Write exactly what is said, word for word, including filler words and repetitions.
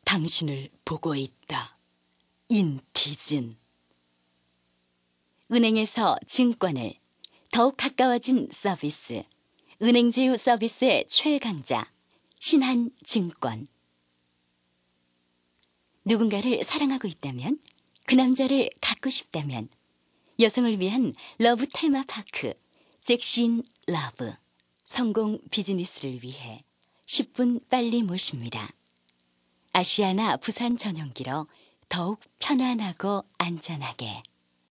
당신을 보고 있다. 인티즌. 은행에서 증권을 더욱 가까워진 서비스. 은행 제휴 서비스의 최강자 신한증권. 누군가를 사랑하고 있다면, 그 남자를 갖고 싶다면 여성을 위한 러브 테마파크 잭신 러브. 성공 비즈니스를 위해 십 분 빨리 모십니다. 아시아나 부산 전용기로 더욱 편안하고 안전하게.